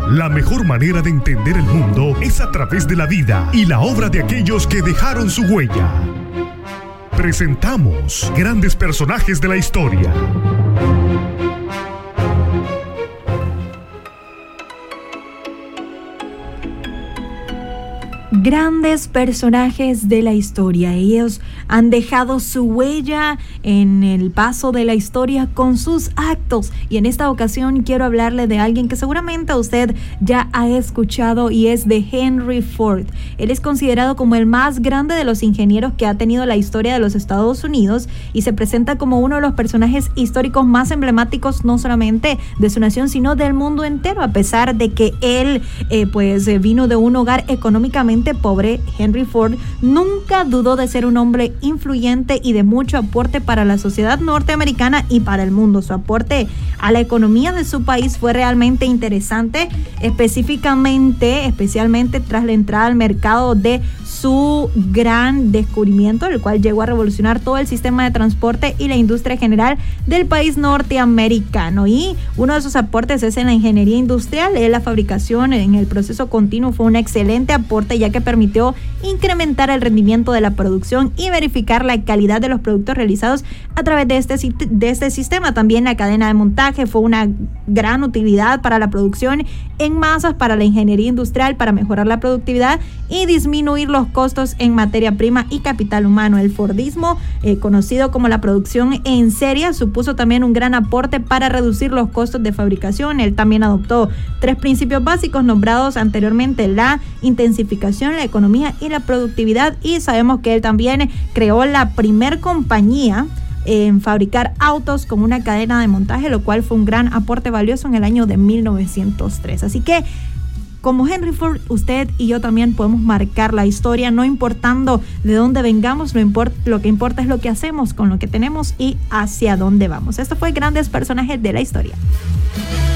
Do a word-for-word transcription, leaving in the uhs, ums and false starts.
La mejor manera de entender el mundo es a través de la vida y la obra de aquellos que dejaron su huella. Presentamos grandes personajes de la historia. Grandes personajes de la historia. Ellos han dejado su huella en el paso de la historia con sus actos. Y en esta ocasión quiero hablarle de alguien que seguramente usted ya ha escuchado y es de Henry Ford. Él es considerado como el más grande de los ingenieros que ha tenido la historia de los Estados Unidos y se presenta como uno de los personajes históricos más emblemáticos no solamente de su nación sino del mundo entero, a pesar de que él eh, pues eh, vino de un hogar económicamente pobre. Henry Ford nunca dudó de ser un hombre influyente y de mucho aporte para la sociedad norteamericana y para el mundo. Su aporte a la economía de su país fue realmente interesante, específicamente, especialmente tras la entrada al mercado de su gran descubrimiento, el cual llegó a revolucionar todo el sistema de transporte y la industria general del país norteamericano. Y uno de sus aportes es en la ingeniería industrial. La fabricación en el proceso continuo fue un excelente aporte, ya que permitió incrementar el rendimiento de la producción y verificar la calidad de los productos realizados a través de este, de este sistema. También la cadena de montaje fue una gran utilidad para la producción en masas, para la ingeniería industrial, para mejorar la productividad y disminuir los costos en materia prima y capital humano. El Fordismo, eh, conocido como la producción en serie, supuso también un gran aporte para reducir los costos de fabricación. Él también adoptó tres principios básicos nombrados anteriormente: la intensificación, la economía y la productividad. Y sabemos que él también creó la primer compañía en fabricar autos con una cadena de montaje, lo cual fue un gran aporte valioso en el año de mil novecientos tres. Así que, como Henry Ford, usted y yo también podemos marcar la historia, no importando de dónde vengamos. Lo, import- lo que importa es lo que hacemos con lo que tenemos y hacia dónde vamos. Esto fue Grandes Personajes de la Historia.